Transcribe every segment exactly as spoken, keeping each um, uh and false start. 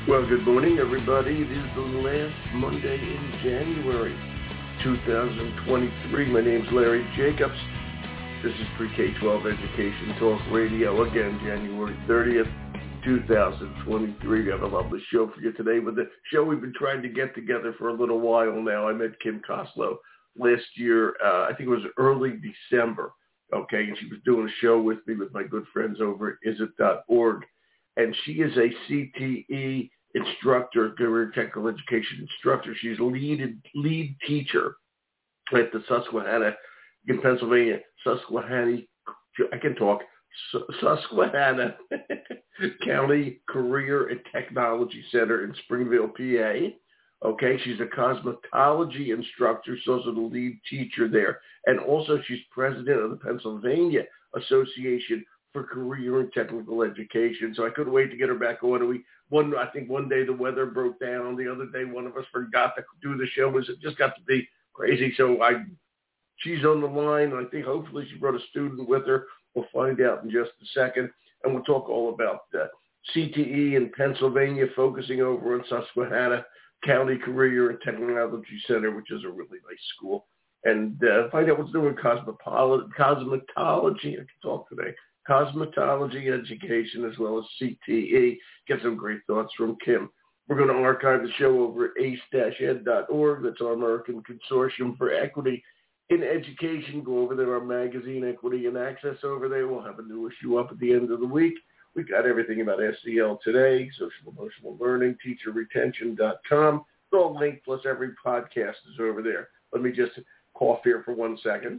Well, good morning, everybody. It is the last Monday in January, two thousand twenty-three. My name's Larry Jacobs. This is Pre-K twelve Education Talk Radio. Again, January thirtieth, two thousand twenty-three. We have a lovely show for you today with the show we've been trying to get together for a little while now. I met Kim Koslow last year. Uh, I think it was early December. Okay, and she was doing a show with me with my good friends over at is it dot org. And she is a C T E instructor, career technical education instructor. She's lead lead teacher at the Susquehanna in Pennsylvania, Susquehanna, I can talk, Susquehanna County Career and Technology Center in Springville, P A. Okay, she's a cosmetology instructor, she's also the lead teacher there. And also she's president of the Pennsylvania Association for Career and Technical Education. So I couldn't wait to get her back on. We one I think one day the weather broke down. The other day one of us forgot to do the show. It just got to be crazy. So I she's on the line. I think hopefully she brought a student with her. We'll find out in just a second. And we'll talk all about uh, C T E in Pennsylvania, focusing over in Susquehanna County Career and Technology Center, which is a really nice school. And uh, find out what's doing cosmetology. Cosmetology. I can talk today. Cosmetology education as well as C T E. Get some great thoughts from Kim. We're going to archive the show over at ace dash ed dot org. That's our American Consortium for Equity in Education. Go over there, our magazine, Equity and Access over there. We'll have a new issue up at the end of the week. We've got everything about S E L today, social emotional learning, teacher retention dot com. It's all linked, plus every podcast is over there. Let me just cough here for one second.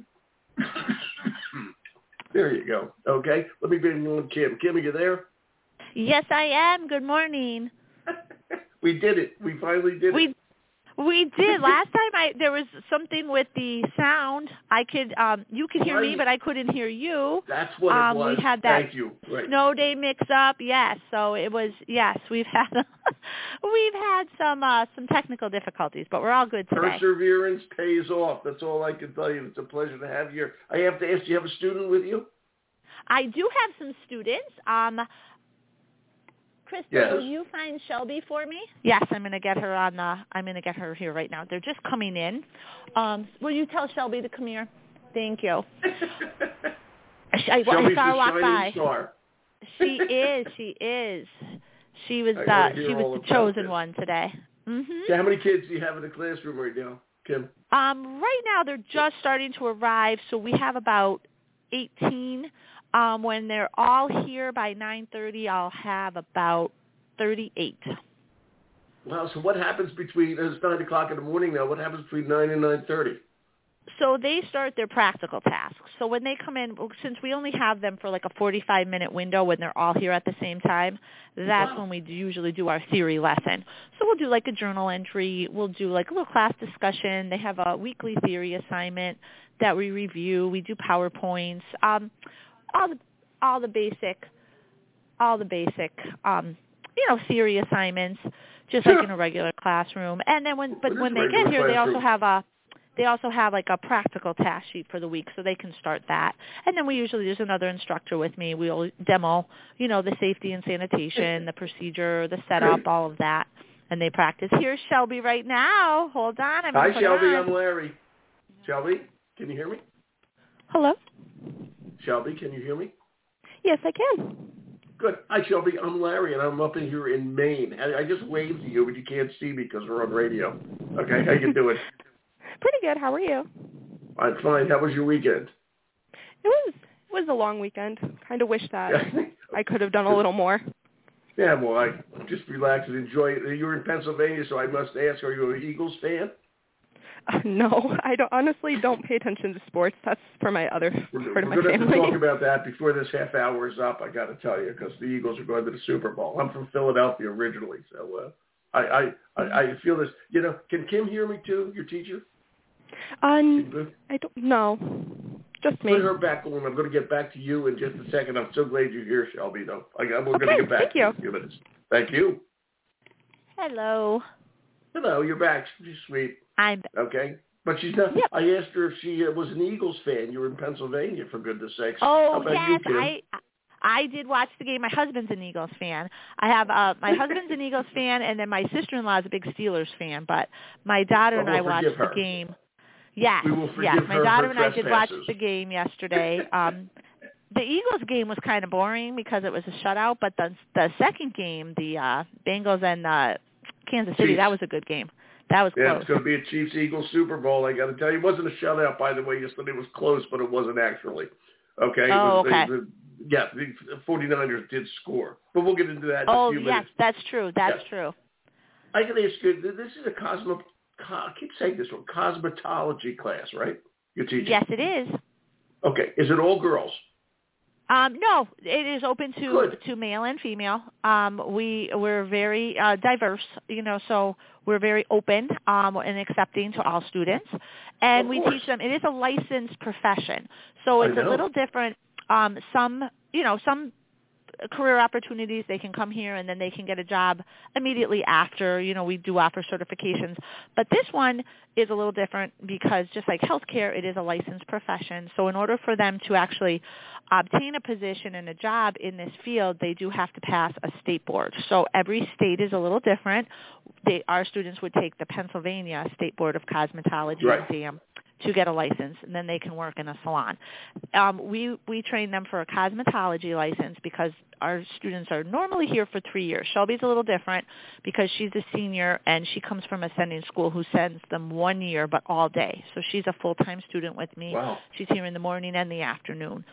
There you go. Okay. Let me bring on Kim. Kim, are you there? Yes, I am. Good morning. We did it. We finally did we, it. We did. Last time I there was something with the sound. I could um you could hear Right. me, but I couldn't hear you. That's what um, it was. We had that Thank you. Right. snow day mix up. Yes. So it was yes, we've had we've had some uh, some technical difficulties, but we're all good today. Perseverance pays off. That's all I can tell you. It's a pleasure to have you here. I have to ask, do you have a student with you? I do have some students. Um Krista, yes. Will you find Shelby for me? Yes, I'm going to get her on. Uh, I'm going to get her here right now. They're just coming in. Um, will you tell Shelby to come here? Thank you. I, I, Shelby's I saw her the walk shining by. star. She is. She is. She was. I Uh, hear she all was the about chosen this. one today. Mm-hmm. So how many kids do you have in the classroom right now, Kim? Um, right now they're just starting to arrive, so we have about eighteen. Um, when they're all here by nine thirty, I'll have about thirty-eight. Wow, so what happens between, it's nine o'clock in the morning now, what happens between nine and nine thirty? So they start their practical tasks. So when they come in, since we only have them for like a forty-five minute window when they're all here at the same time, that's Wow. when we usually do our theory lesson. So we'll do like a journal entry. We'll do like a little class discussion. They have a weekly theory assignment that we review. We do PowerPoints. Um, all the all the basic, all the basic, um, you know, theory assignments, just like in a regular classroom. And then when, but when they get here, they also have a, they also have like a practical task sheet for the week, so they can start that. And then we usually, there's another instructor with me. We'll demo, you know, the safety and sanitation, the procedure, the setup, all of that, and they practice. Here's Shelby right now. Hold on, I'm Hi, put Shelby. on. I'm Larry. Shelby, can you hear me? Hello? Shelby, can you hear me? Yes, I can. Good. Hi, Shelby. I'm Larry, and I'm up in here in Maine. I, I just waved to you, but you can't see me because we're on radio. Okay, how you doing? Pretty good. How are you? I'm fine. How was your weekend? It was it was a long weekend. Kind of wish that Yeah. I could have done a little more. Yeah, well, I just relax and enjoy it. You're in Pennsylvania, so I must ask, are you an Eagles fan? Uh, no, I don't, honestly don't pay attention to sports. That's for my other We're, part of we're my going to have family. to talk about that before this half hour is up, I got to tell you, because the Eagles are going to the Super Bowl. I'm from Philadelphia originally, so uh, I, I, I, I feel this. You know, can Kim hear me too, your teacher? Um, I don't know. Just me. Put her back on. I'm going to get back to you in just a second. I'm so glad you're here, Shelby, though. I, we're Okay, going to get back thank to you. in a few minutes. Thank you. Hello. Hello, you're back. She's sweet. I'm Okay. But she's not. Yep. I asked her if she uh, was an Eagles fan. You were in Pennsylvania, for goodness sakes. Oh, How about yes, you, Kim? I I did watch the game. My husband's an Eagles fan. I have uh, my husband's an Eagles fan, and then my sister-in-law is a big Steelers fan. But my daughter Well, and I we'll watched her. the game. Yes, we will forgive yes. My her daughter her and I did watch trespasses. the game yesterday. Um, the Eagles game was kind of boring because it was a shutout, but the the second game, the uh, Bengals and uh, Kansas City, Chiefs. that was a good game. That was Yeah, close. it's going to be a Chiefs-Eagles Super Bowl. I got to tell you, it wasn't a shutout, by the way. Yesterday was close, but it wasn't actually. Okay. Oh, it was, okay. The, the, yeah, the 49ers did score, but we'll get into that in oh, a few yes, minutes. that's true. That's yes. true. I can ask you. This is a cosmo. Co- I keep saying this one. Cosmetology class, right? You're teaching. Yes, it is. Okay. Is it all girls? Um, no, it is open to Good. to male and female. Um, we we're very uh, diverse, you know, so we're very open um, and accepting to all students, and Of we course. teach them. It is a licensed profession, so I it's a know. little different. Um, some, you know, some career opportunities, they can come here and then they can get a job immediately after. You know, we do offer certifications. But this one is a little different because just like healthcare, it is a licensed profession. So in order for them to actually obtain a position and a job in this field, they do have to pass a state board. So every state is a little different. They, our students would take the Pennsylvania State Board of Cosmetology Right. exam to get a license, and then they can work in a salon. Um, we we train them for a cosmetology license because our students are normally here for three years. Shelby's a little different because she's a senior, and she comes from Ascending School who sends them one year but all day. So she's a full-time student with me. Wow. She's here in the morning and the afternoon.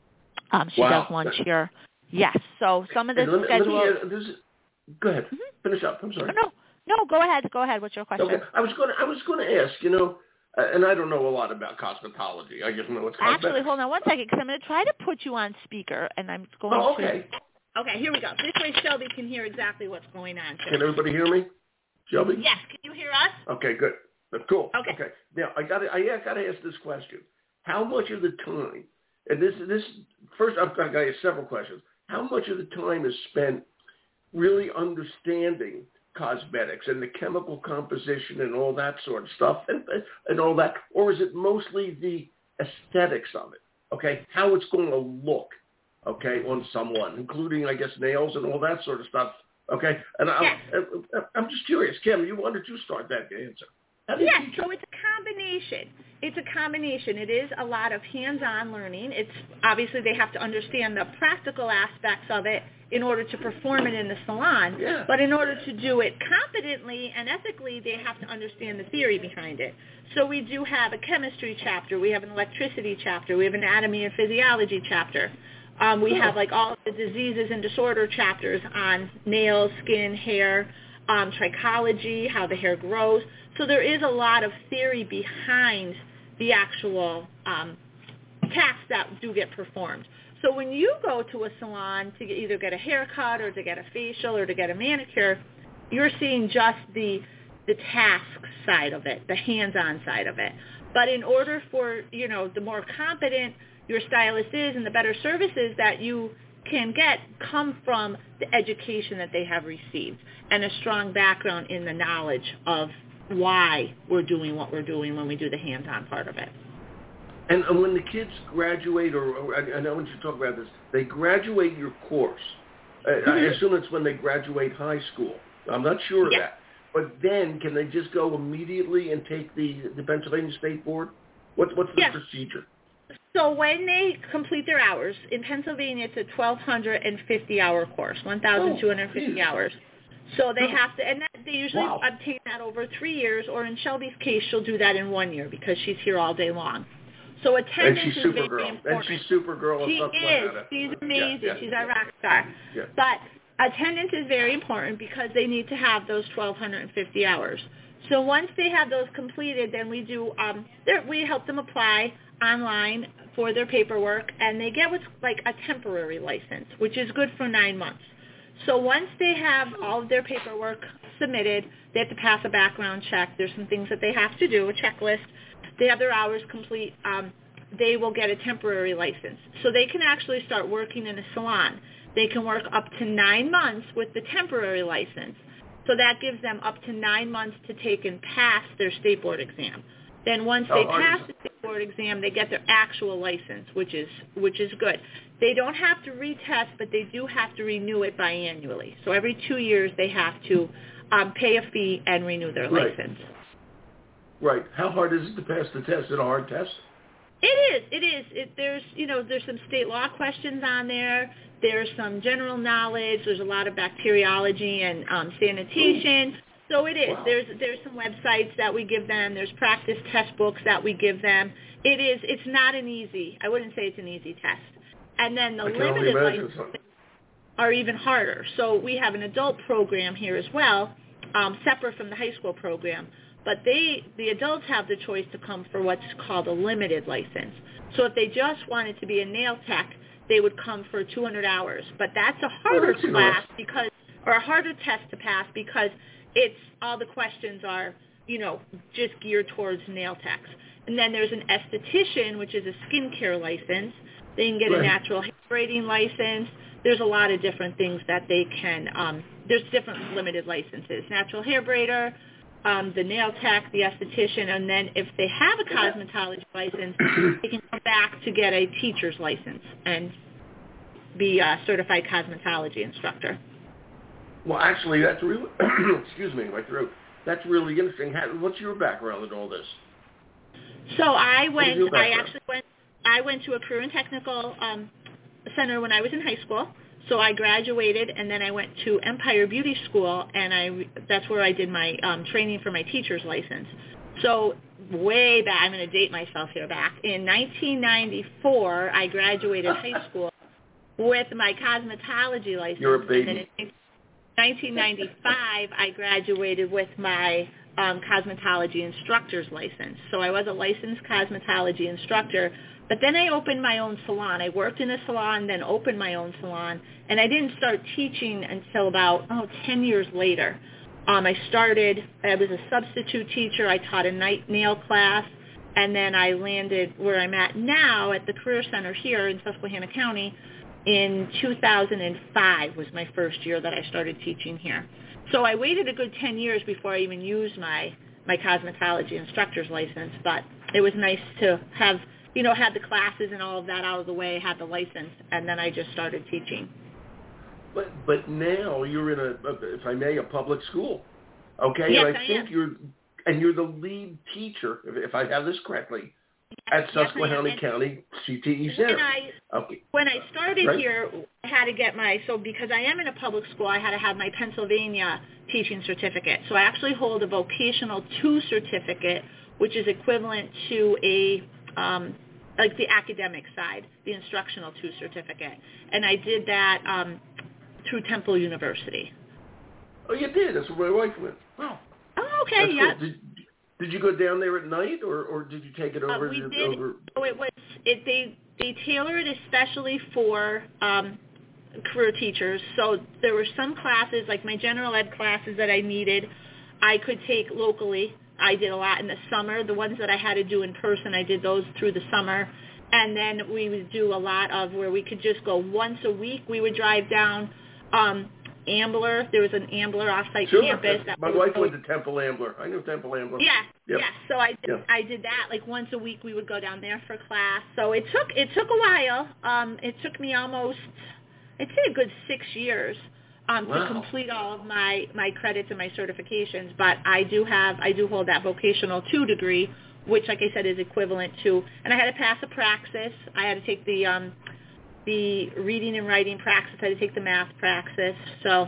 Um, she Wow. does lunch here. Yes. So some of the And let me, schedule. let me, uh, this is, go ahead. Mhm. Finish up. I'm sorry. No, no, go ahead. Go ahead. What's your question? Okay. I was going to. I was going to ask. You know, uh, and I don't know a lot about cosmetology. I just know it's cosmetics. Actually, hold on one second because I'm going to try to put you on speaker, and I'm going Oh, to. okay. Okay, here we go. This way Shelby can hear exactly what's going on. Can everybody hear me? Shelby? Yes, can you hear us? Okay, good. That's cool. Okay. Okay. Now I got to. I got to ask this question. How much of the time? And this this first, I've got to ask several questions. How much of the time is spent really understanding cosmetics and the chemical composition and all that sort of stuff and, and all that, or is it mostly the aesthetics of it? Okay, how it's going to look, okay, on someone, including, I guess, nails and all that sort of stuff. Okay, and I'm, Yes. I'm just curious, Kim, you wanted to start that answer. How do you Yes, teach so it? it's a combination. It's a combination. It is a lot of hands-on learning. It's obviously they have to understand the practical aspects of it in order to perform it in the salon. Yeah. But in order to do it competently and ethically, they have to understand the theory behind it. So we do have a chemistry chapter. We have an electricity chapter. We have an anatomy and physiology chapter. Um, we have like all of the diseases and disorder chapters on nails, skin, hair, um, trichology, how the hair grows. So there is a lot of theory behind the actual um, tasks that do get performed. So when you go to a salon to get, either get a haircut or to get a facial or to get a manicure, you're seeing just the the task side of it, the hands-on side of it. But in order for, you know, the more competent your stylist is and the better services that you can get come from the education that they have received and a strong background in the knowledge of why we're doing what we're doing when we do the hands-on part of it. And, and when the kids graduate, or, or I, I know when you talk about this, they graduate your course. I, Mm-hmm. I assume it's when they graduate high school. I'm not sure Yeah. of that. But then, can they just go immediately and take the, the Pennsylvania State Board? What, what's the Yes. procedure? So when they complete their hours, in Pennsylvania it's a twelve fifty hour course, one thousand two hundred fifty Oh, hours. So they Oh. have to, and that, they usually Wow. obtain that over three years, or in Shelby's case, she'll do that in one year because she's here all day long. So And attendance she's is very Supergirl. important. And she's Supergirl. She and is. She's amazing. Yeah, yeah, She's our rock star. yeah. But attendance is very important because they need to have those twelve fifty hours. So once they have those completed, then we do um, we help them apply online for their paperwork, and they get what's like a temporary license, which is good for nine months. So once they have all of their paperwork submitted, they have to pass a background check. There's some things that they have to do, a checklist. They have their hours complete. Um, they will get a temporary license. So they can actually start working in a salon. They can work up to nine months with the temporary license. So that gives them up to nine months to take and pass their state board exam. Then once How they hard pass is the state board exam, they get their actual license, which is which is good. They don't have to retest, but they do have to renew it biannually. So every two years they have to um, pay a fee and renew their Right. license. Right. How hard is it to pass the test? Is it a hard test? It is. It is. It, there's, you know, there's some state law questions on there. There's some general knowledge. There's a lot of bacteriology and um, sanitation. So it is. Wow. There's there's some websites that we give them. There's practice test books that we give them. It is. It's not an easy. I wouldn't say it's an easy test. And then the I can only limited imagine licenses something. are even harder. So we have an adult program here as well, um, separate from the high school program. But they, the adults have the choice to come for what's called a limited license. So if they just wanted to be a nail tech, they would come for two hundred hours. But that's a harder Oh, that's class nice. because, or a harder test to pass because it's all the questions are, you know, just geared towards nail techs. And then there's an esthetician, which is a skincare license. They can get Right. a natural hair braiding license. There's a lot of different things that they can, um, there's different limited licenses. Natural hair braider, um, the nail tech, the esthetician, and then if they have a cosmetology license, they can come back to get a teacher's license and be a certified cosmetology instructor. Well, actually, that's really, excuse me, my throat. That's really interesting. How, what's your background in all this? So I What is went, your I background? actually went, I went to a career and technical um, center when I was in high school. So I graduated, and then I went to Empire Beauty School, and I that's where I did my um, training for my teacher's license. So way back, I'm going to date myself here back. In nineteen ninety-four, I graduated high school with my cosmetology license. You're a baby. And then in nineteen ninety-five, I graduated with my um, cosmetology instructor's license. So I was a licensed cosmetology instructor. But then I opened my own salon. I worked in a salon, then opened my own salon, and I didn't start teaching until about, oh, ten years later. Um, I started, I was a substitute teacher. I taught a night nail class, and then I landed where I'm at now at the Career Center here in Susquehanna County in two thousand five was my first year that I started teaching here. So I waited a good ten years before I even used my, my cosmetology instructor's license, but it was nice to have, you know, had the classes and all of that out of the way, had the license, and then I just started teaching. But but now you're in a, a if I may, a public school, okay? Yes, and I, I think am. you're and you're the lead teacher, if, if I have this correctly, Yes, at yes, I am. Susquehanna And County C T E Center. When I Okay. when I started Right. here, I had to get my so because I am in a public school, I had to have my Pennsylvania teaching certificate. So I actually hold a vocational two certificate, which is equivalent to a um, like the academic side, the instructional two certificate, and I did that um, through Temple University. Oh, you did. That's where my wife went. Wow. Oh, okay, That's yeah. cool. Did, did you go down there at night, or, or did you take it Uh, over? we to, did. over? So it was. It they they tailor it especially for um, career teachers. So there were some classes, like my general ed classes that I needed, I could take locally. I did a lot in the summer. The ones that I had to do in person, I did those through the summer. And then we would do a lot of where we could just go once a week. We would drive down um, Ambler. There was an Ambler off-site Sure. campus. That My was wife so- went to Temple Ambler. I know Temple Ambler. Yeah, Yep. yeah. So I did, Yep. I did that like once a week. We would go down there for class. So it took it took a while. Um, it took me almost, I'd say a good six years um, Wow. to complete all of my my credits and my certifications. But I do have I do hold that vocational two degree, which, like I said, is equivalent to. And I had to pass a praxis. I had to take the um, the reading and writing praxis. I had to take the math praxis. So.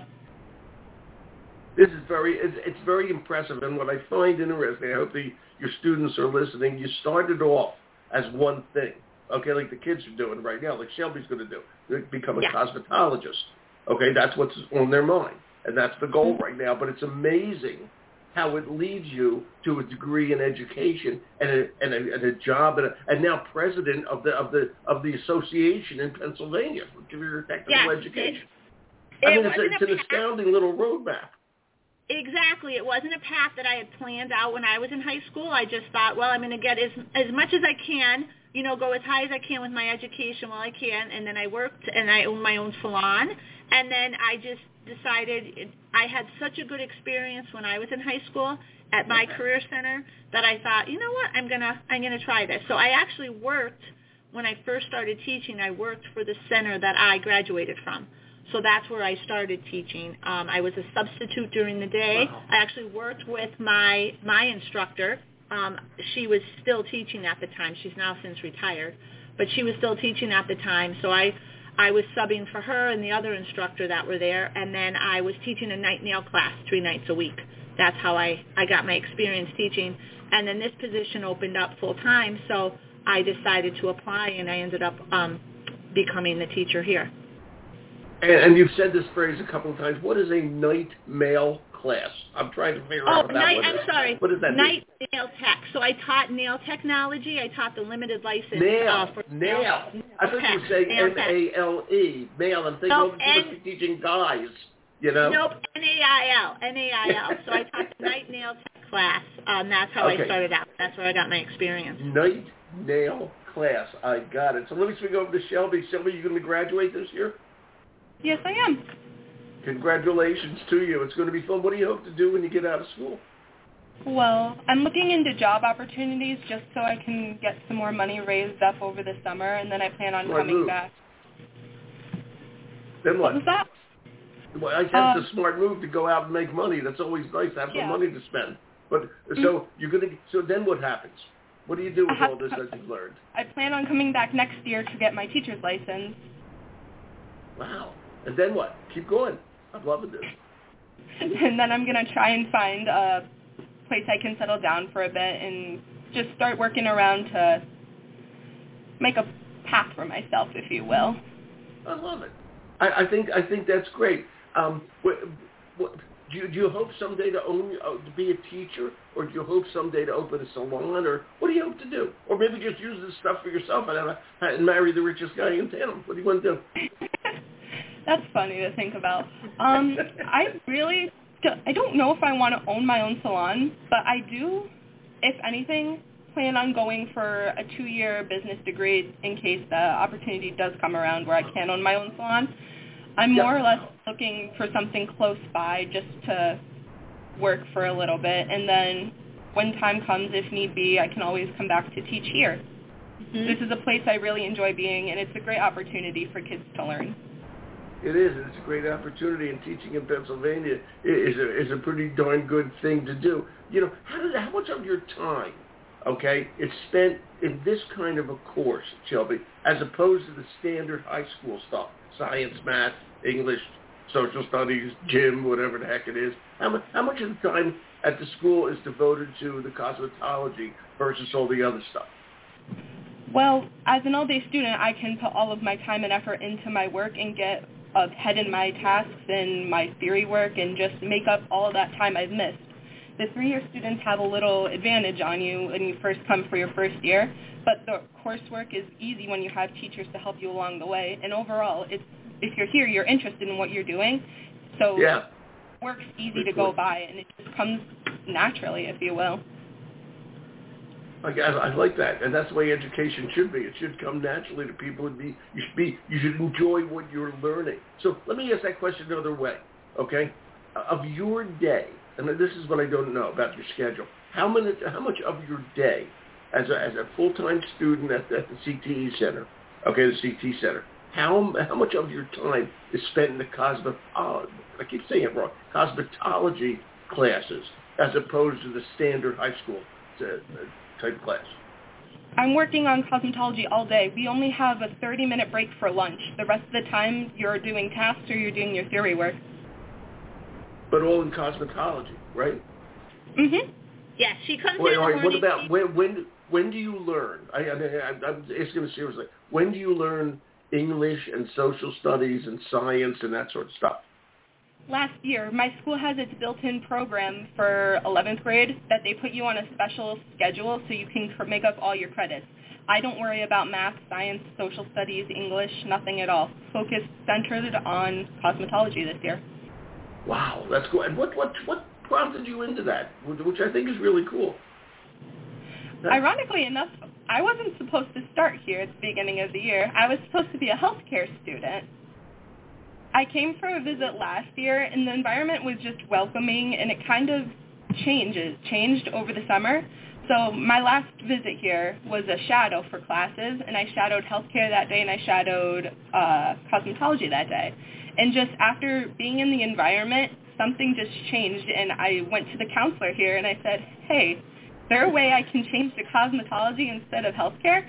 This is very, it's, it's very impressive, and what I find interesting, I hope the, your students are listening, you started off as one thing, okay, like the kids are doing right now, like Shelby's going to do, They become a Yeah. cosmetologist, okay, that's what's on their mind, and that's the goal right now, but it's amazing how it leads you to a degree in education and a, and a, and a job, and, a, and now president of the of the of the association in Pennsylvania for career technical Yes, education. It, I it mean, it's, wasn't it's a an path. astounding little roadmap. Exactly. It wasn't a path that I had planned out when I was in high school. I just thought, well, I'm going to get as as much as I can, you know, go as high as I can with my education while I can. And then I worked and I owned my own salon. And then I just decided I had such a good experience when I was in high school at my career center that I thought, you know what, I'm gonna I'm gonna try this. So I actually worked when I first started teaching. I worked for the center that I graduated from. So that's where I started teaching. Um, I was a substitute during the day. Wow. I actually worked with my my instructor. Um, she was still teaching at the time. She's now since retired, but she was still teaching at the time. So I I was subbing for her and the other instructor that were there, and then I was teaching a night nail class three nights a week. That's how I, I got my experience teaching. And then this position opened up full time, so I decided to apply, and I ended up um, becoming the teacher here. And, and you've said this phrase a couple of times. What is a night mail class? I'm trying to figure oh, out what night, that I'm is. sorry. What does that night mean? nail tech. So I taught nail technology. I taught the limited license. Nail. Uh, for nail. nail. I thought tech. you were saying nail M A L E. Mail. I'm thinking, Nope, oh, you must be teaching guys, you know? Nope, N A I L. N A I L. So I taught the night nail tech class. Um, that's how Okay. I started out. That's where I got my experience. Night nail class. I got it. So let me swing over to Shelby. Shelby, you going to graduate this year? Yes, I am. Congratulations to you. It's going to be fun. What do you hope to do when you get out of school? Well, I'm looking into job opportunities just so I can get some more money raised up over the summer, and then I plan on Smart coming move. back. Then what? What was that? Well, I guess Um, it's a smart move to go out and make money. That's always nice to have some Yeah. money to spend. But Mm-hmm. so you're going to. So then what happens? What do you do I with have all this to- that you've learned? I plan on coming back next year to get my teacher's license. Wow. And then what? Keep going. I'm loving this. And then I'm going to try and find a place I can settle down for a bit and just start working around to make a path for myself, if you will. I love it. I, I think I think that's great. Um, what, what, do you do you hope someday to own uh, to be a teacher, or do you hope someday to open a salon, or what do you hope to do? Or maybe just use this stuff for yourself and, have a, and marry the richest guy in town. What do you want to do? That's funny to think about. Um, I really, I don't know if I want to own my own salon, but I do, if anything, plan on going for a two-year business degree in case the opportunity does come around where I can own my own salon. I'm Yep. more or less looking for something close by just to work for a little bit, and then when time comes, if need be, I can always come back to teach here. Mm-hmm. This is a place I really enjoy being, and it's a great opportunity for kids to learn. It is, and it's a great opportunity, and teaching in Pennsylvania is a, is a pretty darn good thing to do. You know, how, does, how much of your time, okay, is spent in this kind of a course, Shelby, as opposed to the standard high school stuff, science, math, English, social studies, gym, whatever the heck it is? How much, how much of the time at the school is devoted to the cosmetology versus all the other stuff? Well, as an all-day student, I can put all of my time and effort into my work and get ahead in my tasks and my theory work and just make up all of that time I've missed. The three-year students have a little advantage on you when you first come for your first year, but the coursework is easy when you have teachers to help you along the way. And overall, it's, if you're here, you're interested in what you're doing, so Yeah. work's easy Good to go point. by, and it just comes naturally, if you will. I, I, I like that, and that's the way education should be. It should come naturally to people. And be you should be you should enjoy what you're learning. So let me ask that question another way, okay? Of your day, and this is what I don't know about your schedule. How many how much of your day, as a as a full time student at, at the C T E Center, okay, the C T Center, how how much of your time is spent in the cosmet uh, I keep saying it wrong cosmetology classes as opposed to the standard high school uh, type class? I'm working on cosmetology all day. We only have a thirty-minute break for lunch. The rest of the time, you're doing tasks or you're doing your theory work. But all in cosmetology, right? Mm-hmm. Yeah, she comes Wait, in all the right, what morning. about when when when do you learn? I, I, I, I'm asking seriously. When do you learn English and social studies and science and that sort of stuff? Last year, my school has its built-in program for eleventh grade that they put you on a special schedule so you can cr- make up all your credits. I don't worry about math, science, social studies, English, nothing at all. Focus centered on cosmetology this year. Wow, that's cool. And what what what prompted you into that, which I think is really cool? That- Ironically enough, I wasn't supposed to start here at the beginning of the year. I was supposed to be a healthcare student. I came for a visit last year, and the environment was just welcoming, and it kind of changes, changed over the summer. So my last visit here was a shadow for classes, and I shadowed healthcare that day, and I shadowed uh, cosmetology that day. And just after being in the environment, something just changed, and I went to the counselor here, and I said, hey, is there a way I can change to cosmetology instead of healthcare?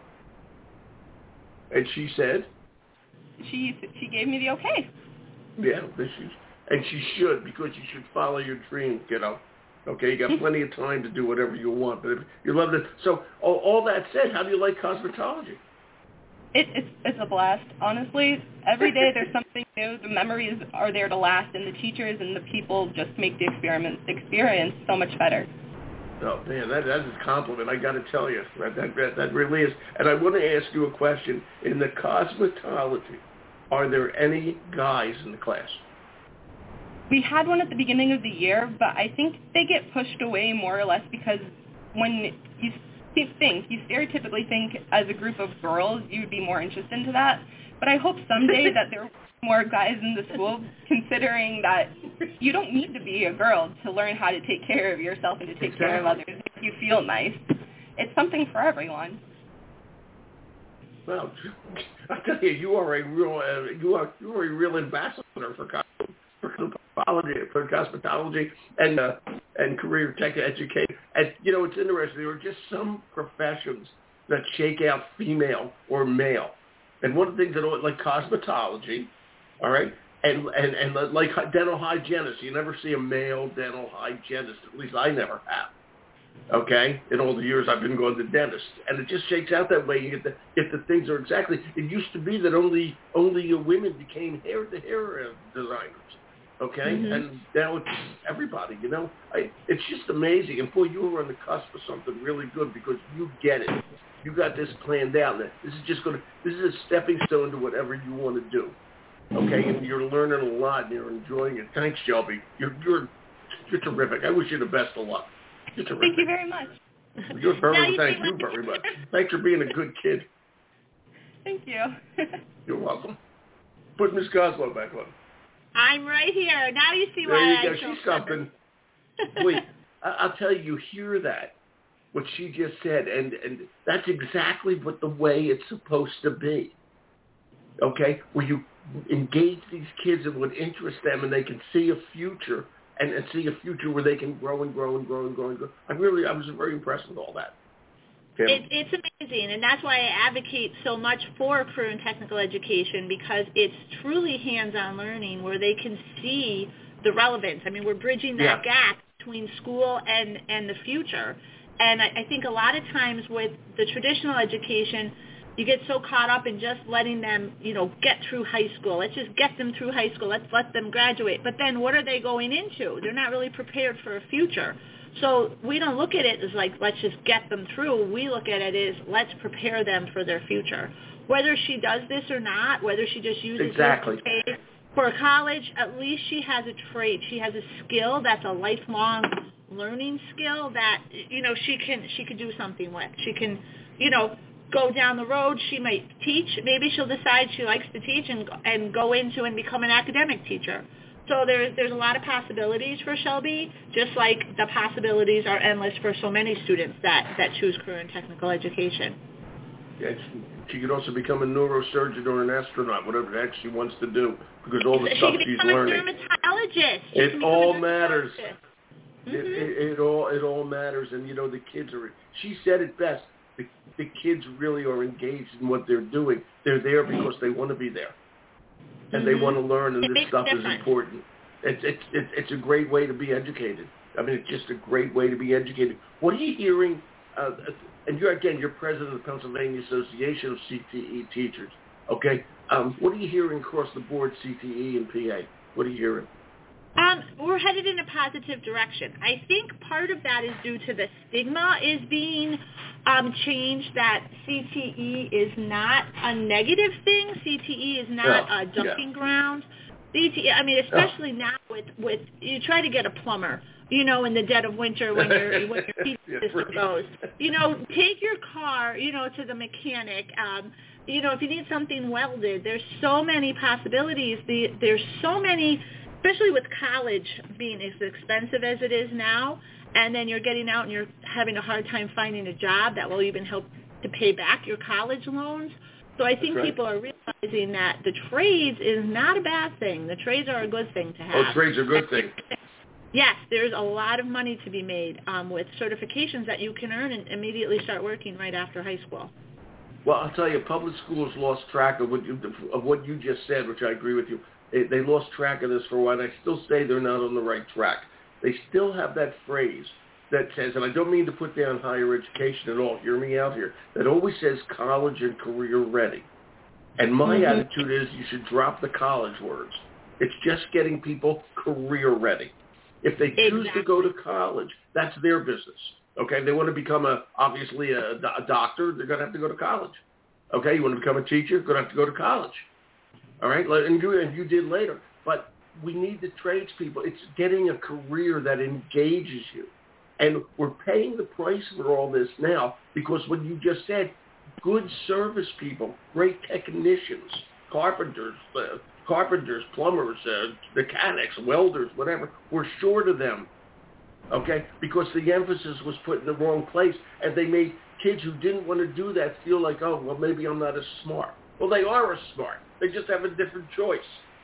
And she said? She she gave me the okay. Yeah, this is, and she should, because you should follow your dreams, kiddo. Okay, you got plenty of time to do whatever you want, but if you love it. So all, all that said, how do you like cosmetology? It, it's it's a blast, honestly. Every day there's something new. The memories are there to last, and the teachers and the people just make the experiment experience so much better. Oh man, that that is a compliment. I got to tell you, that, that that that really is. And I want to ask you a question. In the cosmetology, are there any guys in the class? We had one at the beginning of the year, but I think they get pushed away more or less because when you think, you stereotypically think as a group of girls, you would be more interested into that. But I hope someday that there are more guys in the school, considering that you don't need to be a girl to learn how to take care of yourself and to take exactly. care of others if you feel nice. It's something for everyone. Well, I tell you, you are a real uh, you are you are a real ambassador for for cosmetology, for cosmetology and uh, and career tech education. And you know, it's interesting. There are just some professions that shake out female or male. And one of the things that like cosmetology, all right, and and and like dental hygienists, you never see a male dental hygienist. At least I never have. Okay, in all the years I've been going to dentists, and it just shakes out that way. You get the if the things are exactly. It used to be that only only women became hair the hair designers. Okay, mm-hmm. And now it's everybody. You know, I, it's just amazing. And boy, you were on the cusp of something really good because you get it. You got this planned out. This is just going to. This is a stepping stone to whatever you want to do. Okay, and you're learning a lot and you're enjoying it. Thanks, Shelby. You're you're you're terrific. I wish you the best of luck. You're terrific. Thank you very much. You're perfect. Thank you very much. Thanks for being a good kid. Thank you. You're welcome. Put Miss Goslow back on. I'm right here. Now you see why there you I go. She's something. Wait, I'll tell you, you hear that, what she just said, and, and that's exactly what the way it's supposed to be. Okay? Where you engage these kids in what interests them and they can see a future and, and see a future where they can grow and grow and grow and grow and grow. I really, I was very impressed with all that. It, it's amazing, and that's why I advocate so much for career and technical education, because it's truly hands-on learning where they can see the relevance. I mean, we're bridging that yeah. gap between school and, and the future. And I, I think a lot of times with the traditional education, you get so caught up in just letting them, you know, get through high school. Let's just get them through high school. Let's let them graduate. But then what are they going into? They're not really prepared for a future. So we don't look at it as like, let's just get them through. We look at it as let's prepare them for their future. Whether she does this or not, whether she just uses exactly. this to pay for college, at least she has a trait. She has a skill that's a lifelong learning skill that, you know, she can she can do something with. She can, you know, go down the road. She might teach. Maybe she'll decide she likes to teach and and go into and become an academic teacher. So there's there's a lot of possibilities for Shelby, just like the possibilities are endless for so many students that, that choose career and technical education. Yeah, she could also become a neurosurgeon or an astronaut, whatever the heck she wants to do, because all the she stuff can she's become learning. A dermatologist. She it all matters. Mm-hmm. It, it, it all it all matters, and you know the kids are. She said it best. The, the kids really are engaged in what they're doing. They're there because they want to be there. And mm-hmm. they want to learn, and it this stuff is important. It's, it's it's it's a great way to be educated. I mean, it's just a great way to be educated. What are you hearing? Uh, and you're again, you're president of the Pennsylvania Association of C T E Teachers. Okay, um, what are you hearing across the board, C T E and P A? What are you hearing? Um, we're headed in a positive direction. I think part of that is due to the stigma is being um, changed, that C T E is not a negative thing. C T E is not yeah. a dumping yeah. ground. C T E, I mean, especially yeah. now with, with, you try to get a plumber you know, in the dead of winter when your when your heat Yeah, system right. goes. You know, take your car, you know, to the mechanic. Um, you know, if you need something welded, there's so many possibilities. The, there's so many, especially with college being as expensive as it is now, and then you're getting out and you're having a hard time finding a job that will even help to pay back your college loans. So I think right. people are realizing that the trades is not a bad thing. The trades are a good thing to have. Oh, trades are a good thing. Yes, there's a lot of money to be made um, with certifications that you can earn and immediately start working right after high school. Well, I'll tell you, public schools lost track of what you, of what you just said, which I agree with you. They, they lost track of this for a while, and I still say they're not on the right track. They still have that phrase that says, and I don't mean to put down higher education at all, hear me out here, that always says college and career ready. And my Mm-hmm. attitude is you should drop the college words. It's just getting people career ready. If they choose Exactly. to go to college, that's their business. Okay, they want to become a obviously a, a doctor, they're going to have to go to college. Okay, you want to become a teacher, you're going to have to go to college. All right, and you, and you did later. But we need the tradespeople. It's getting a career that engages you. And we're paying the price for all this now because what you just said, good service people, great technicians, carpenters, uh, carpenters, plumbers, uh, mechanics, welders, whatever, we're short of them. Okay, because the emphasis was put in the wrong place, and they made kids who didn't want to do that feel like, oh, well, maybe I'm not as smart. Well, they are as smart. They just have a different choice.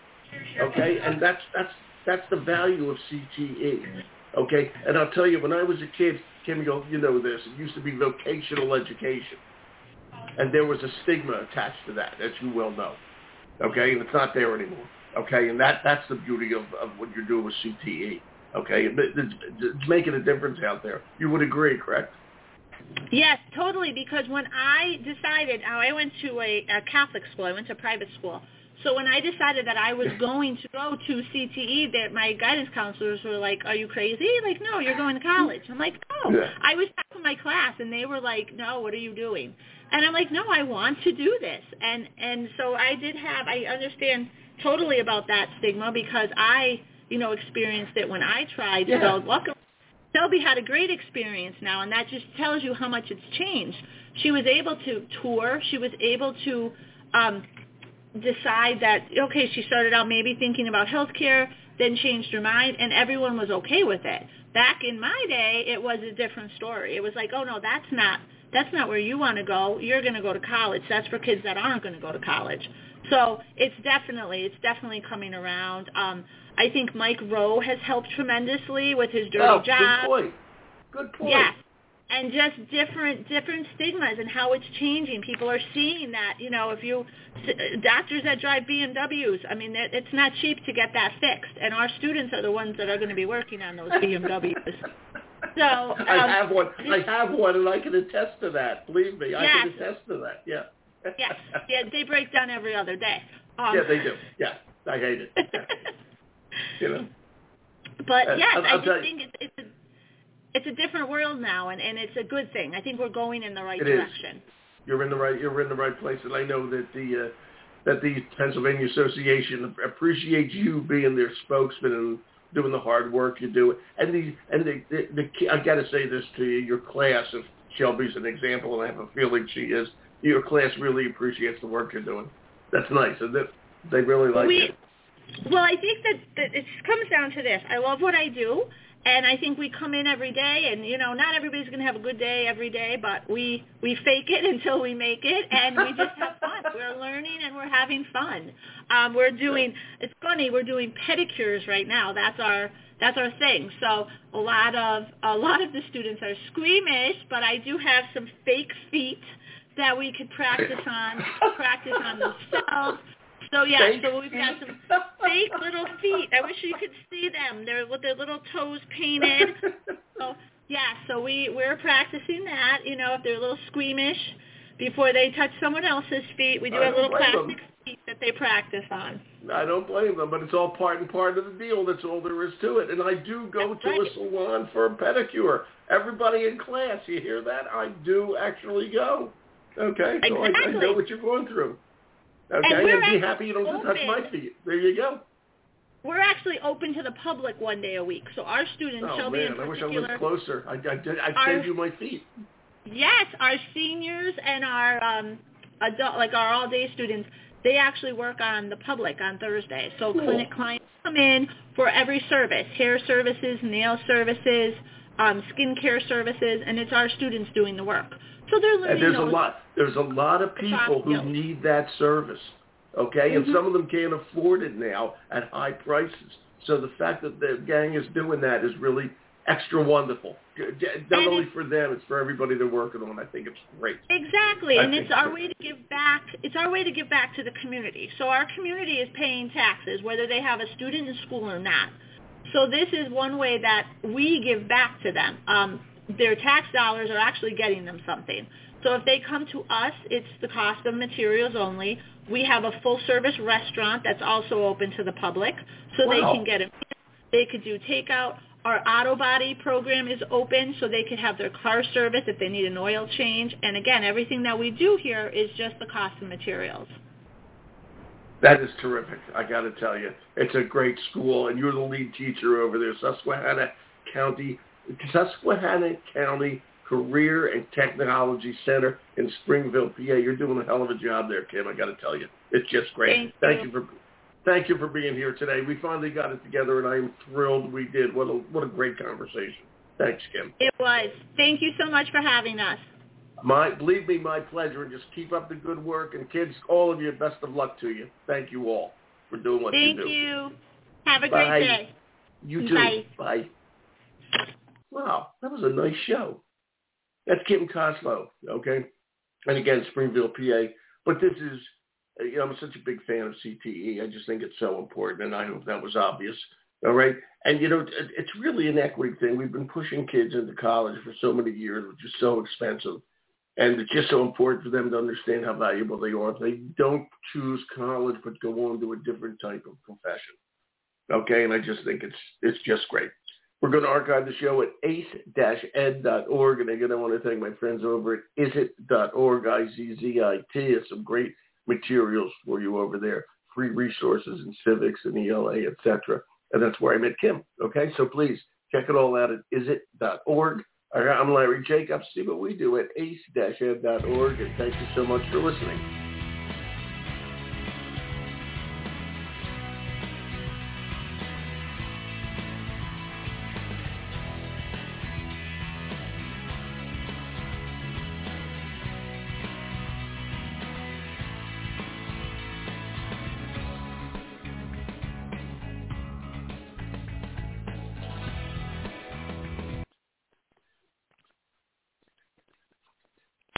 Okay, and that's that's that's the value of C T E. Okay, and I'll tell you, when I was a kid, Kim, you you know this. It used to be vocational education, and there was a stigma attached to that, as you well know. Okay, and it's not there anymore. Okay, and that that's the beauty of, of what you're doing with C T E. Okay, it's, it's making a difference out there. You would agree, correct? Yes, totally, because when I decided, I went to a, a Catholic school, I went to private school. So when I decided that I was going to go to C T E, that my guidance counselors were like, are you crazy? Like, no, you're going to college. I'm like, no. Yeah. I was back in my class, and they were like, no, what are you doing? And I'm like, no, I want to do this. And, and so I did have, I understand totally about that stigma because I, you know, experienced it when I tried to Yeah. go walk around. Selby had a great experience now, and that just tells you how much it's changed. She was able to tour. She was able to um, decide that, okay, she started out maybe thinking about healthcare, then changed her mind, and everyone was okay with it. Back in my day, it was a different story. It was like, oh, no, that's not that's not where you want to go. You're going to go to college. That's for kids that aren't going to go to college. So it's definitely, it's definitely coming around. Um, I think Mike Rowe has helped tremendously with his dirty oh, job. Good point. Good point. Yes. And just different different stigmas and how it's changing. People are seeing that, you know, if you, doctors that drive B M Ws, I mean, it's not cheap to get that fixed. And our students are the ones that are going to be working on those B M Ws. So um, I have one. I have one, and I can attest to that. Believe me, I yes. can attest to that. Yeah. Yes. Yeah, they break down every other day. Um, yeah, they do. Yeah, I hate it. you know. But Uh, yes, I'll, I I'll just think it's, it's a it's a different world now, and, and it's a good thing. I think we're going in the right it direction. Is. You're in the right. You're in the right place, and I know that the uh, that the Pennsylvania Association appreciates you being their spokesman and doing the hard work you do. And the and the, the, the I got to say this to you, your class, if Shelby's an example, and I have a feeling she is, your class really appreciates the work you're doing. That's nice, and that they really like we, it. Well, I think that, that it comes down to this. I love what I do, and I think we come in every day, and, you know, not everybody's going to have a good day every day, but we, we fake it until we make it, and we just have fun. We're learning, and we're having fun. Um, we're doing, it's funny, we're doing pedicures right now. That's our that's our thing. So a lot of a lot of the students are squeamish, but I do have some fake feet that we could practice on, practice on themselves. So yeah, fake so we've got some fake little feet. I wish you could see them. They're with their little toes painted. So yeah, so we we're practicing that. You know, if they're a little squeamish before they touch someone else's feet, we do I have little don't blame plastic them. feet that they practice on. I don't blame them, but it's all part and part of the deal. That's all there is to it. And I do go That's to right. a salon for a pedicure. Everybody in class, you hear that? I do actually go. Okay, so Exactly. I, I know what you're going through. Okay, And we're and be actually happy you don't have to touch my open. feet. There you go. we're actually open to the public one day a week. So our students, Oh, Shelby man, in I wish I particular, lived closer. I, I, did, I'd our- save you my feet. yes, our seniors and our um, adult, like our all-day students, they actually work on the public on Thursday. So Cool. clinic clients come in for every service, hair services, nail services, um, skincare services, and it's our students doing the work. So they're learning And there's those a lot. There's a lot of people who skills. need that service. Okay, and Mhm. some of them can't afford it now at high prices. So the fact that the gang is doing that is really extra wonderful. Not And only it's- for them, it's for everybody they're working on. I think it's great. Exactly, I and think it's our so. way to give back. It's our way to give back to the community. So our community is paying taxes, whether they have a student in school or not. So this is one way that we give back to them. Um, their tax dollars are actually getting them something. So if they come to us, it's the cost of materials only. We have a full-service restaurant that's also open to the public, so they Wow. can get it. They could do takeout. Our auto body program is open, so they could have their car service if they need an oil change. And again, everything that we do here is just the cost of materials. That is terrific. I got to tell you, it's a great school, and you're the lead teacher over there, Susquehanna County, Susquehanna County Career and Technology Center in Springville, P A. You're doing a hell of a job there, Kim. I got to tell you, it's just great. Thank, thank you. you for, thank you for being here today. We finally got it together, and I am thrilled we did. What a what a great conversation. Thanks, Kim. It was. Thank you so much for having us. My, believe me, my pleasure. And just keep up the good work, and kids, all of you, best of luck to you. Thank you all for doing what Thank you do. you. Have a Bye. great day. You too. Bye. Bye. Wow, that was a nice show. That's Kim Koslow, okay? And again, Springville, P A. But this is, you know, I'm such a big fan of C T E. I just think it's so important, and I hope that was obvious, all right? And, you know, it's really an equity thing. We've been pushing kids into college for so many years, which is so expensive. And it's just so important for them to understand how valuable they are if they don't choose college but go on to a different type of profession. Okay, and I just think it's it's just great. We're going to archive the show at ace dash ed dot org, and again, I want to thank my friends over at izzit dot org, I Z Z I T. It's some great materials for you over there, free resources in civics and E L A, et cetera. And that's where I met Kim, okay? So please check it all out at izzit dot org. All right, I'm Larry Jacobs. See what we do at ace dash ed dot org, and thank you so much for listening.